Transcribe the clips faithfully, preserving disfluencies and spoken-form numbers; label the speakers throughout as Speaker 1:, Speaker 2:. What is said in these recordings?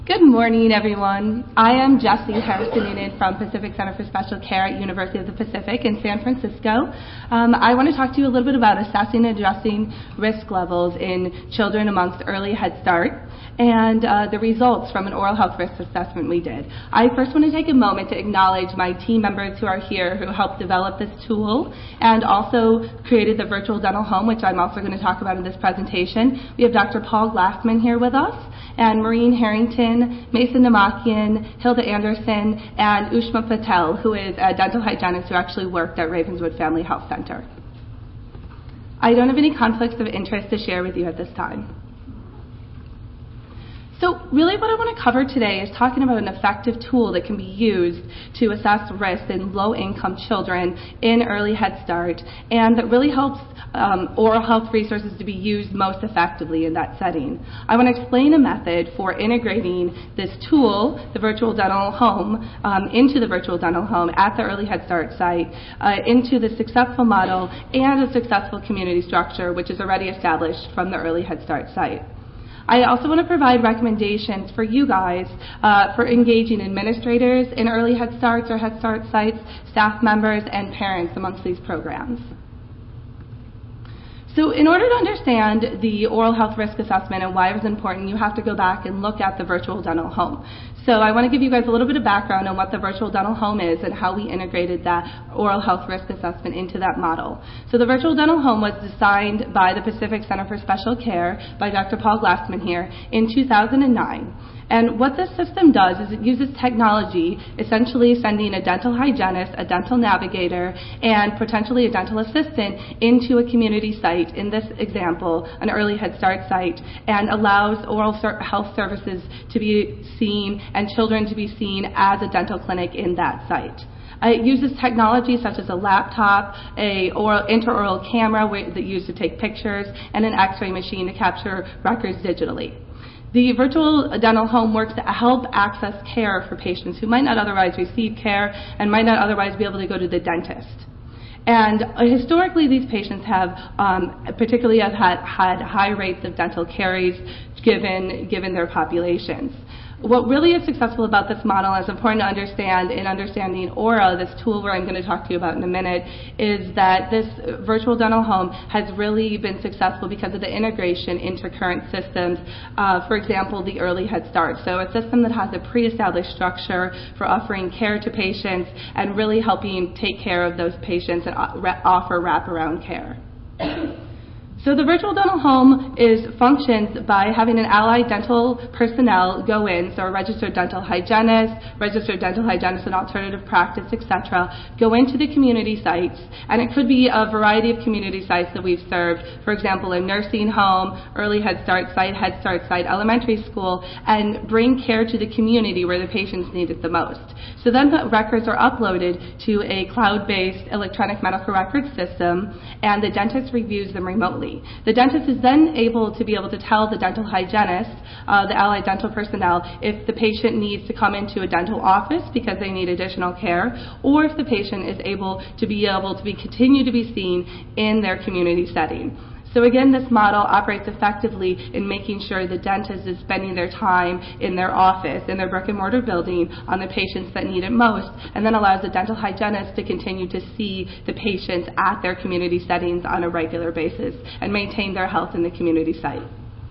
Speaker 1: Good morning, everyone. I am Jessie Harrison-Noonan from Pacific Center for Special Care at University of the Pacific in San Francisco. Um, I want to talk to you a little bit about assessing and addressing risk levels in children amongst early Head Start and uh, the results from an oral health risk assessment we did. I first want to take a moment to acknowledge my team members who are here who helped develop this tool and also created the virtual dental home, which I'm also going to talk about in this presentation. We have Doctor Paul Glassman here with us, and Maureen Harrington, Mason Namakian, Hilda Anderson, and Ushma Patel, who is a dental hygienist who actually worked at Ravenswood Family Health Center. I don't have any conflicts of interest to share with you at this time. So really what I want to cover today is talking about an effective tool that can be used to assess risk in low-income children in early Head Start, and that really helps um, oral health resources to be used most effectively in that setting. I want to explain a method for integrating this tool, the virtual dental home, um, into the virtual dental home at the early Head Start site, uh, into the successful model and a successful community structure, which is already established from the early Head Start site. I also want to provide recommendations for you guys uh, for engaging administrators in early Head Starts or Head Start sites, staff members, and parents amongst these programs. So in order to understand the oral health risk assessment and why it was important, you have to go back and look at the virtual dental home. So I want to give you guys a little bit of background on what the virtual dental home is and how we integrated that oral health risk assessment into that model. So the virtual dental home was designed by the Pacific Center for Special Care by Doctor Paul Glassman here in two thousand nine. And what this system does is it uses technology, essentially sending a dental hygienist, a dental navigator, and potentially a dental assistant into a community site, in this example, an early Head Start site, and allows oral health services to be seen and children to be seen as a dental clinic in that site. Uh, it uses technology such as a laptop, a oral, intraoral camera that used to take pictures, and an x-ray machine to capture records digitally. The virtual dental home works to help access care for patients who might not otherwise receive care and might not otherwise be able to go to the dentist. And uh, historically, these patients have, um, particularly have had, had high rates of dental caries given, given their populations. What really is successful about this model, and is important to understand in understanding Aura, this tool where I'm going to talk to you about in a minute, is that this virtual dental home has really been successful because of the integration into current systems. Uh, for example, the early Head Start. So a system that has a pre-established structure for offering care to patients and really helping take care of those patients and offer wraparound care. So the virtual dental home is functions by having an allied dental personnel go in, so a registered dental hygienist, registered dental hygienist in alternative practice, et cetera, go into the community sites, and it could be a variety of community sites that we've served, for example, a nursing home, early Head Start site, Head Start site, elementary school, and bring care to the community where the patients need it the most. So then the records are uploaded to a cloud-based electronic medical record system, and the dentist reviews them remotely. The dentist is then able to be able to tell the dental hygienist, uh, the allied dental personnel, if the patient needs to come into a dental office because they need additional care, or if the patient is able to be able to be continue to be seen in their community setting. So again, this model operates effectively in making sure the dentist is spending their time in their office, in their brick and mortar building, on the patients that need it most, and then allows the dental hygienist to continue to see the patients at their community settings on a regular basis and maintain their health in the community site.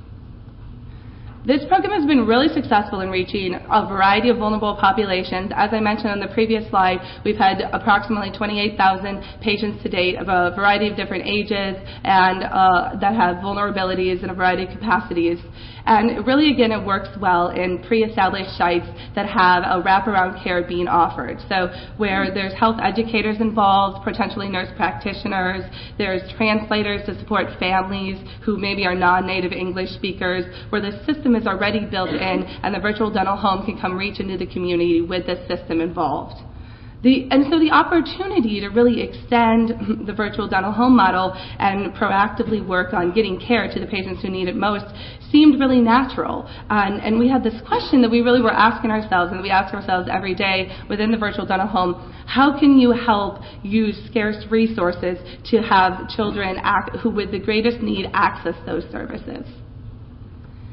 Speaker 1: This program has been really successful in reaching a variety of vulnerable populations. As I mentioned on the previous slide, we've had approximately twenty-eight thousand patients to date of a variety of different ages and uh, that have vulnerabilities in a variety of capacities. And really, again, it works well in pre-established sites that have a wraparound care being offered. So where there's health educators involved, potentially nurse practitioners, there's translators to support families who maybe are non-native English speakers, where the system is already built in and the virtual dental home can come reach into the community with this system involved. The, and so the opportunity to really extend the virtual dental home model and proactively work on getting care to the patients who need it most seemed really natural. And, and we had this question that we really were asking ourselves, and we ask ourselves every day within the virtual dental home: how can you help use scarce resources to have children act, who with the greatest need access those services?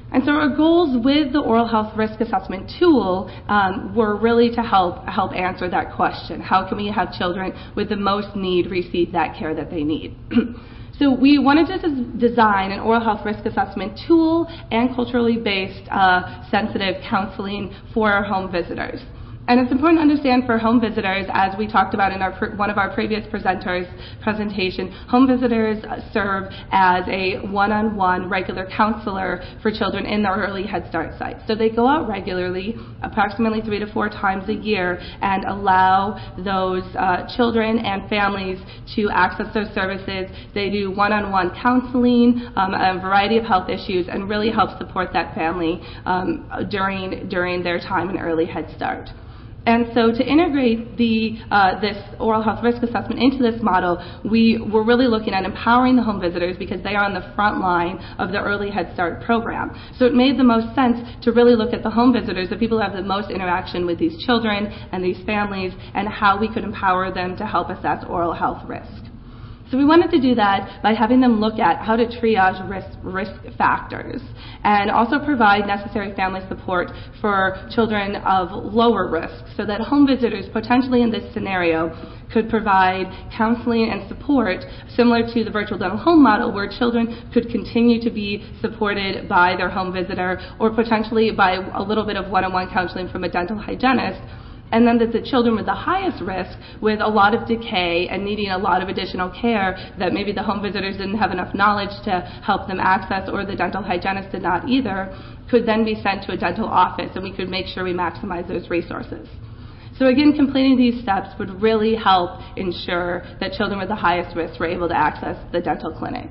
Speaker 1: And so our goals with the oral health risk assessment tool um, were really to help help answer that question. How can we have children with the most need receive that care that they need? So we wanted to des- design an oral health risk assessment tool and culturally based uh, sensitive counseling for our home visitors. And it's important to understand for home visitors, as we talked about in our pr- one of our previous presenters' presentation, home visitors serve as a one-on-one regular counselor for children in their early Head Start site. So they go out regularly, approximately three to four times a year, and allow those uh, children and families to access those services. They do one-on-one counseling, um, a variety of health issues, and really help support that family um, during during their time in early Head Start. And so to integrate the, uh, this oral health risk assessment into this model, we were really looking at empowering the home visitors because they are on the front line of the early Head Start program. So it made the most sense to really look at the home visitors, the people who have the most interaction with these children and these families, and how we could empower them to help assess oral health risk. So we wanted to do that by having them look at how to triage risk, risk factors and also provide necessary family support for children of lower risk so that home visitors potentially in this scenario could provide counseling and support similar to the virtual dental home model where children could continue to be supported by their home visitor or potentially by a little bit of one-on-one counseling from a dental hygienist. And then that the children with the highest risk, with a lot of decay and needing a lot of additional care that maybe the home visitors didn't have enough knowledge to help them access or the dental hygienist did not either, could then be sent to a dental office and we could make sure we maximize those resources. So again, completing these steps would really help ensure that children with the highest risk were able to access the dental clinic.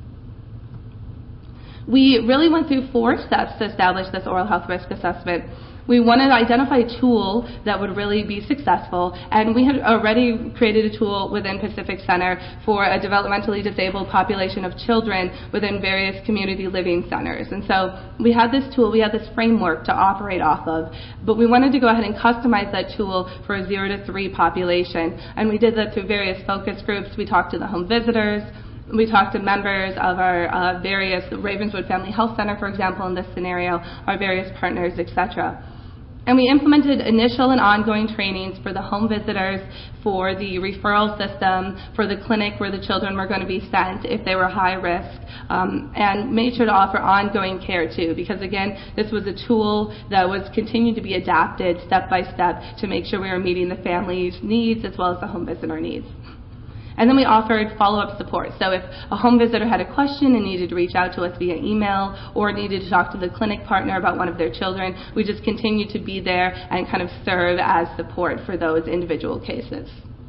Speaker 1: We really went through four steps to establish this oral health risk assessment. We wanted to identify a tool that would really be successful, and we had already created a tool within Pacific Center for a developmentally disabled population of children within various community living centers. And so we had this tool, we had this framework to operate off of, but we wanted to go ahead and customize that tool for a zero to three population, and we did that through various focus groups. We talked to the home visitors. We talked to members of our uh, various Ravenswood Family Health Center, for example, in this scenario, our various partners, et cetera. And we implemented initial and ongoing trainings for the home visitors, for the referral system, for the clinic where the children were going to be sent if they were high risk, um, and made sure to offer ongoing care too, because again, this was a tool that was continuing to be adapted step by step to make sure we were meeting the family's needs as well as the home visitor needs. And then we offered follow-up support. So if a home visitor had a question and needed to reach out to us via email or needed to talk to the clinic partner about one of their children, we just continued to be there and kind of serve as support for those individual cases.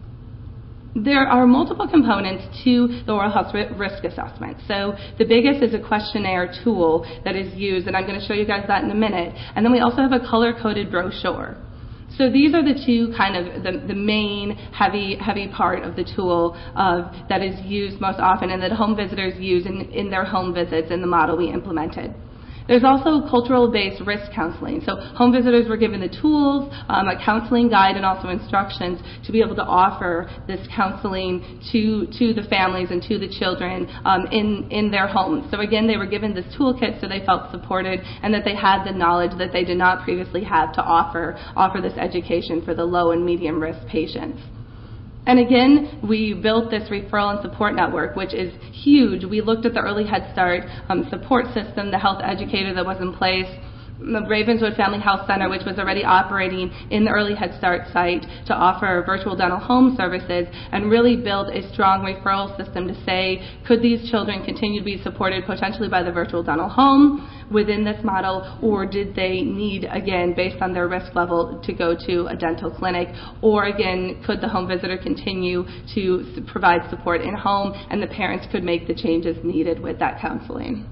Speaker 1: There are multiple components to the oral health risk assessment. So the biggest is a questionnaire tool that is used, and I'm going to show you guys that in a minute. And then we also have a color-coded brochure. So these are the two kind of the, the main heavy heavy part of the tool of, that is used most often and that home visitors use in, in their home visits in the model we implemented. There's also cultural-based risk counseling. So home visitors were given the tools, um, a counseling guide, and also instructions to be able to offer this counseling to to the families and to the children um, in, in their homes. So again, they were given this toolkit so they felt supported and that they had the knowledge that they did not previously have to offer, offer this education for the low and medium risk patients. And again, we built this referral and support network, which is huge. We looked at the early Head Start um, support system, the health educator that was in place, the Ravenswood Family Health Center, which was already operating in the early Head Start site to offer virtual dental home services, and really build a strong referral system to say, could these children continue to be supported potentially by the virtual dental home within this model, or did they need, again, based on their risk level, to go to a dental clinic, or again, could the home visitor continue to provide support in home, and the parents could make the changes needed with that counseling.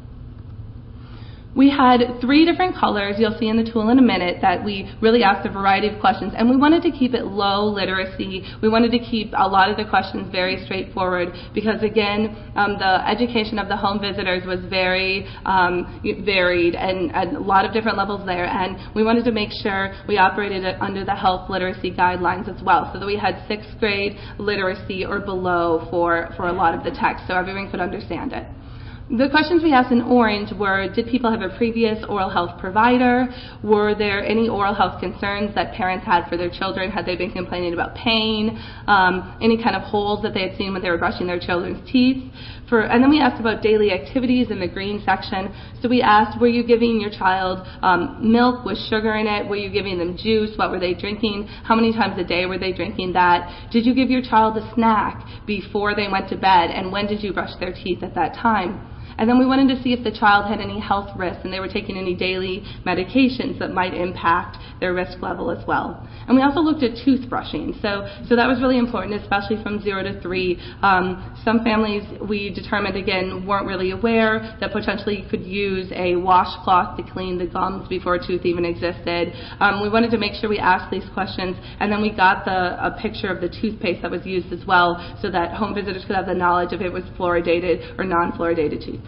Speaker 1: We had three different colors, you'll see in the tool in a minute, that we really asked a variety of questions, and we wanted to keep it low literacy. We wanted to keep a lot of the questions very straightforward because, again, um, the education of the home visitors was very um, varied and, and a lot of different levels there, and we wanted to make sure we operated it under the health literacy guidelines as well, so that we had sixth grade literacy or below for, for a lot of the text so everyone could understand it. The questions we asked in orange were, did people have a previous oral health provider? Were there any oral health concerns that parents had for their children? Had they been complaining about pain? Um, any kind of holes that they had seen when they were brushing their children's teeth? For, and then we asked about daily activities in the green section. So we asked, were you giving your child um, milk with sugar in it? Were you giving them juice? What were they drinking? How many times a day were they drinking that? Did you give your child a snack before they went to bed? And when did you brush their teeth at that time? And then we wanted to see if the child had any health risks and they were taking any daily medications that might impact their risk level as well. And we also looked at toothbrushing. So, so that was really important, especially from zero to three. Um, some families, we determined, again, weren't really aware that potentially you could use a washcloth to clean the gums before a tooth even existed. Um, we wanted to make sure we asked these questions, and then we got the, a picture of the toothpaste that was used as well so that home visitors could have the knowledge if it was fluoridated or non-fluoridated toothpaste.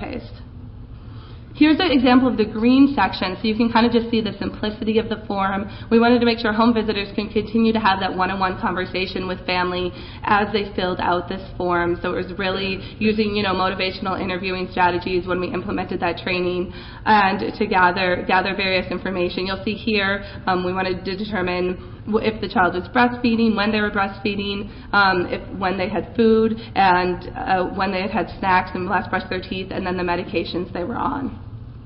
Speaker 1: Here's an example of the green section, so you can kind of just see the simplicity of the form. We wanted to make sure home visitors can continue to have that one-on-one conversation with family as they filled out this form. So it was really using, you know, motivational interviewing strategies when we implemented that training and to gather gather various information. You'll see here um, we wanted to determine if the child was breastfeeding, when they were breastfeeding, um, if when they had food, and uh, when they had had snacks and last brushed their teeth, and then the medications they were on.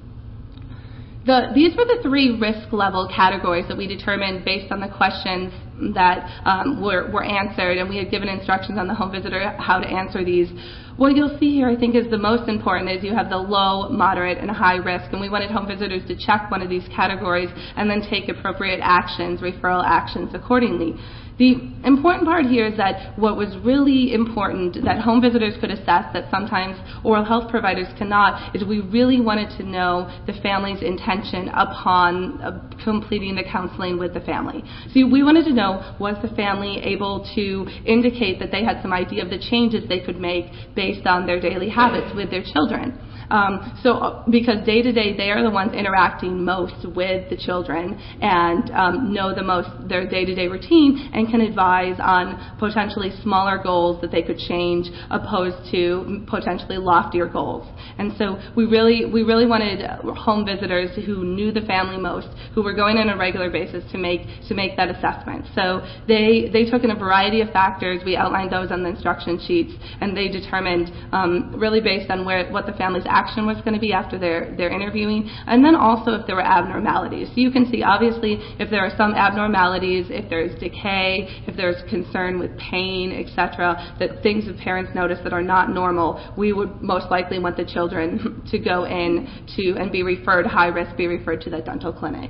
Speaker 1: The, these were the three risk level categories that we determined based on the questions that um, were, were answered, and we had given instructions on the home visitor how to answer these. What you'll see here, I think, is the most important is you have the low, moderate, and high risk, and we wanted home visitors to check one of these categories and then take appropriate actions, referral actions accordingly. The important part here is that what was really important that home visitors could assess that sometimes oral health providers cannot is we really wanted to know the family's intention upon uh, completing the counseling with the family. So we wanted to know, was the family able to indicate that they had some idea of the changes they could make based on their daily habits with their children. Um, so because day to day they are the ones interacting most with the children and um, know the most their day to day routine and can advise on potentially smaller goals that they could change opposed to potentially loftier goals. And so we really we really wanted home visitors who knew the family most, who were going on a regular basis to make to make that assessment. So they they took in a variety of factors. We outlined those on the instruction sheets, and they determined um, really based on where what the family's action was going to be after their, their interviewing, and then also if there were abnormalities. So you can see, obviously, if there are some abnormalities, if there's decay, if there's concern with pain, et cetera, that things that parents notice that are not normal, we would most likely want the children to go in to and be referred, high risk, be referred to that dental clinic.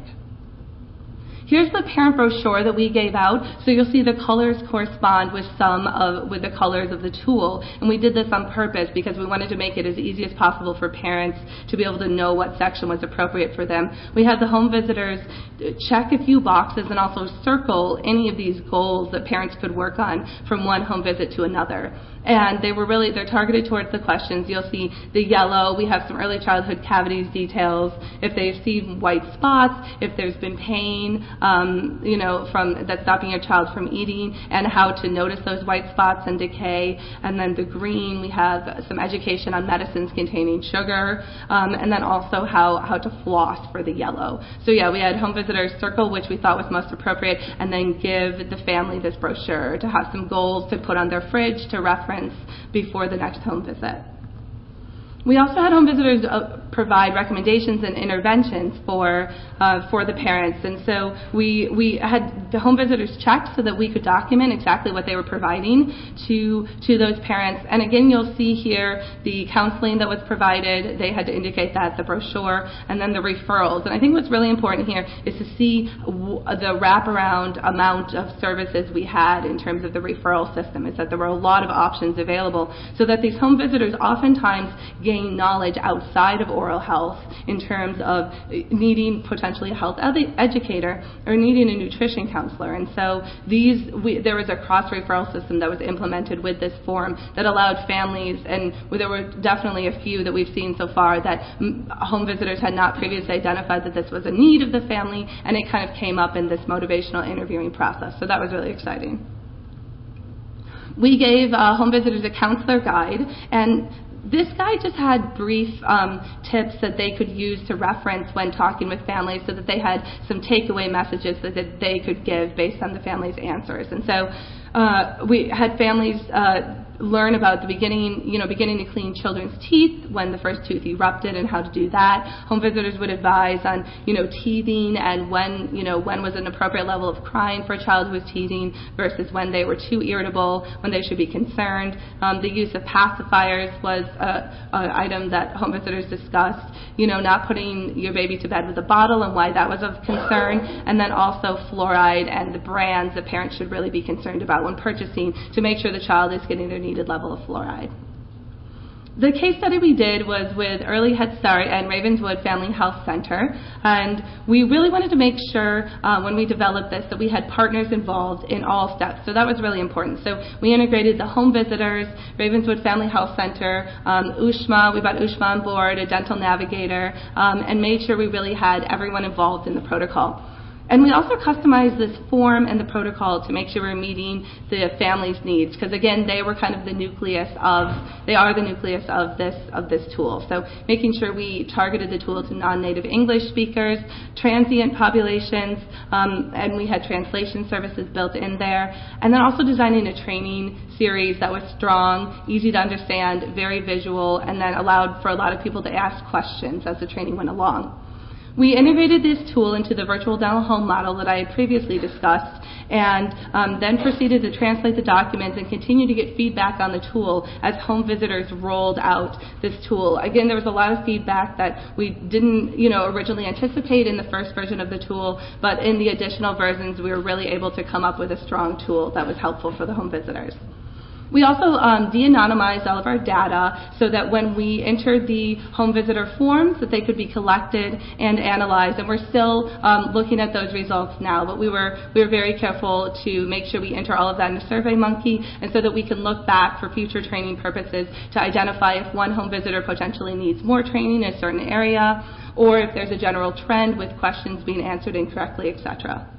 Speaker 1: Here's the parent brochure that we gave out. So you'll see the colors correspond with some of, with the colors of the tool. And we did this on purpose because we wanted to make it as easy as possible for parents to be able to know what section was appropriate for them. We had the home visitors check a few boxes and also circle any of these goals that parents could work on from one home visit to another. And they were really, they're targeted towards the questions. You'll see the yellow, we have some early childhood cavities details, if they've seen white spots, if there's been pain, um, you know, from that's stopping your child from eating, and how to notice those white spots and decay. And then the green, we have some education on medicines containing sugar, um, and then also how, how to floss for the yellow. So yeah, we had home visitors circle which we thought was most appropriate, and then give the family this brochure to have some goals to put on their fridge to reference before the next home visit. We also had home visitors uh, provide recommendations and interventions for uh, for the parents, and so we we had the home visitors checked so that we could document exactly what they were providing to to those parents. And again, you'll see here the counseling that was provided. They had to indicate that, the brochure, and then the referrals. And I think what's really important here is to see w- the wraparound amount of services we had in terms of the referral system. Is that there were a lot of options available, so that these home visitors oftentimes gain knowledge outside of oral health in terms of needing potentially a health ed- educator or needing a nutrition counselor. And so these, we, there was a cross-referral system that was implemented with this form that allowed families, and there were definitely a few that we've seen so far that m- home visitors had not previously identified that this was a need of the family, and it kind of came up in this motivational interviewing process. So that was really exciting. We gave uh, home visitors a counselor guide, and This guide just had brief um, tips that they could use to reference when talking with families so that they had some takeaway messages that, that they could give based on the family's answers. And so uh, we had families uh, learn about the beginning, you know, beginning to clean children's teeth when the first tooth erupted and how to do that. Home visitors would advise on, you know, teething and when, you know, when was an appropriate level of crying for a child who was teething versus when they were too irritable, when they should be concerned. Um, the use of pacifiers was an item that home visitors discussed, you know, not putting your baby to bed with a bottle and why that was of concern, and then also fluoride and the brands that parents should really be concerned about when purchasing to make sure the child is getting their needed level of fluoride. The case study we did was with Early Head Start and Ravenswood Family Health Center, and we really wanted to make sure uh, when we developed this that we had partners involved in all steps. So that was really important. So we integrated the home visitors, Ravenswood Family Health Center, um, U S M A, we brought U S M A on board, a dental navigator, um, and made sure we really had everyone involved in the protocol. And we also customized this form and the protocol to make sure we're meeting the family's needs, because again, they were kind of the nucleus of, they are the nucleus of this of this tool. So making sure we targeted the tool to non-native English speakers, transient populations, um, and we had translation services built in there. And then also designing a training series that was strong, easy to understand, very visual, and then allowed for a lot of people to ask questions as the training went along. We integrated this tool into the virtual dental home model that I had previously discussed, and um, then proceeded to translate the documents and continue to get feedback on the tool as home visitors rolled out this tool. Again, there was a lot of feedback that we didn't, you know, originally anticipate in the first version of the tool, but in the additional versions, we were really able to come up with a strong tool that was helpful for the home visitors. We also um, de-anonymized all of our data so that when we entered the home visitor forms that they could be collected and analyzed, and we're still um, looking at those results now, but we were we were very careful to make sure we enter all of that in SurveyMonkey, and so that we can look back for future training purposes to identify if one home visitor potentially needs more training in a certain area, or if there's a general trend with questions being answered incorrectly, et cetera.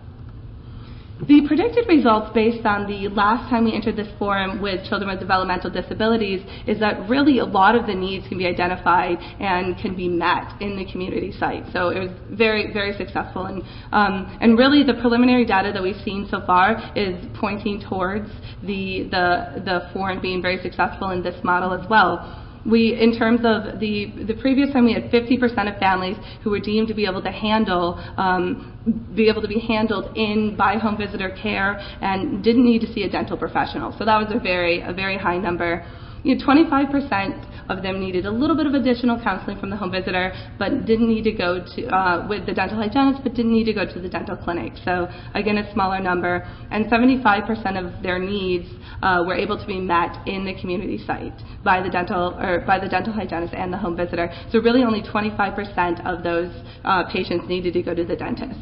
Speaker 1: The predicted results based on the last time we entered this forum with children with developmental disabilities is that really a lot of the needs can be identified and can be met in the community site. So it was very, very successful. And, um, and really the preliminary data that we've seen so far is pointing towards the, the, the forum being very successful in this model as well. We, in terms of the, the previous time, we had fifty percent of families who were deemed to be able to handle, um, be able to be handled in by home visitor care and didn't need to see a dental professional. So that was a very, a very high number. You know, twenty-five percent of them needed a little bit of additional counseling from the home visitor, but didn't need to go to, uh, with the dental hygienist, but didn't need to go to the dental clinic. So again, a smaller number. And seventy-five percent of their needs uh, were able to be met in the community site by the dental, or by the dental hygienist and the home visitor. So really only twenty-five percent of those uh, patients needed to go to the dentist.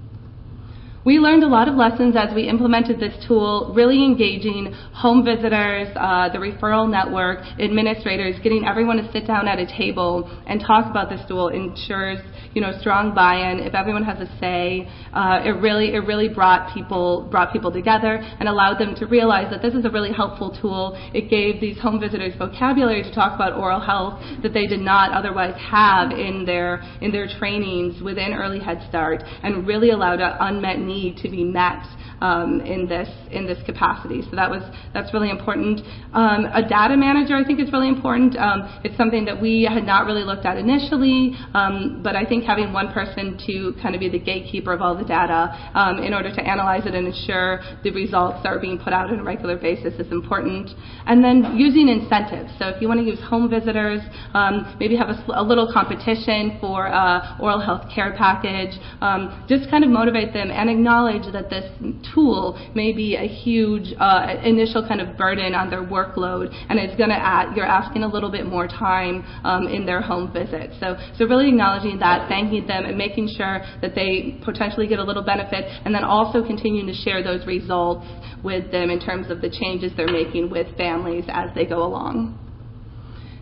Speaker 1: We learned a lot of lessons as we implemented this tool, really engaging home visitors, uh, the referral network, administrators, getting everyone to sit down at a table and talk about this tool ensures, you know, strong buy-in. If everyone has a say, uh, it really, it really brought people, brought people together and allowed them to realize that this is a really helpful tool. It gave these home visitors vocabulary to talk about oral health that they did not otherwise have in their, in their trainings within Early Head Start, and really allowed an unmet need need to be met um, in this in this capacity. So that was that's really important. Um, a data manager, I think, is really important. Um, it's something that we had not really looked at initially, um, but I think having one person to kind of be the gatekeeper of all the data um, in order to analyze it and ensure the results that are being put out on a regular basis is important. And then using incentives. So if you want to use home visitors, um, maybe have a, a little competition for uh, oral health care package. Um, just kind of motivate them and acknowledge that this tool may be a huge uh, initial kind of burden on their workload, and it's going to add, you're asking a little bit more time um, in their home visit. So, so really acknowledging that, thanking them, and making sure that they potentially get a little benefit, and then also continuing to share those results with them in terms of the changes they're making with families as they go along.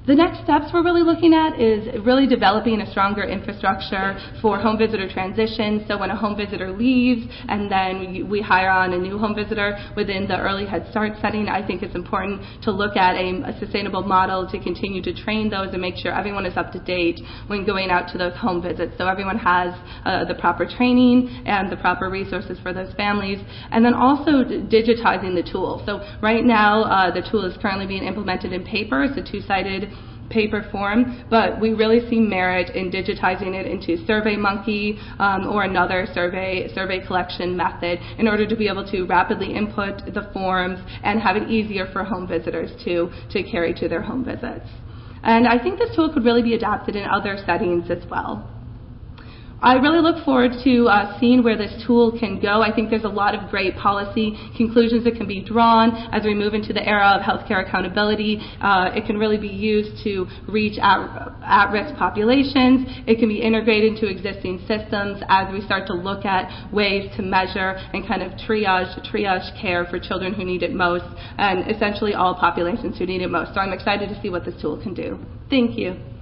Speaker 1: The next steps we're really looking at is really developing a stronger infrastructure for home visitor transition. So when a home visitor leaves and then we hire on a new home visitor within the early Head Start setting, I think it's important to look at a, a sustainable model to continue to train those and make sure everyone is up to date when going out to those home visits. So everyone has uh, the proper training and the proper resources for those families. And then also digitizing the tool. So right now uh, the tool is currently being implemented in paper. It's a two-sided paper form, but we really see merit in digitizing it into SurveyMonkey um, or another survey survey collection method in order to be able to rapidly input the forms and have it easier for home visitors to, to carry to their home visits. And I think this tool could really be adapted in other settings as well. I really look forward to uh, seeing where this tool can go. I think there's a lot of great policy conclusions that can be drawn as we move into the era of healthcare accountability. Uh, it can really be used to reach at, at-risk populations. It can be integrated into existing systems as we start to look at ways to measure and kind of triage, triage care for children who need it most, and essentially all populations who need it most. So I'm excited to see what this tool can do. Thank you.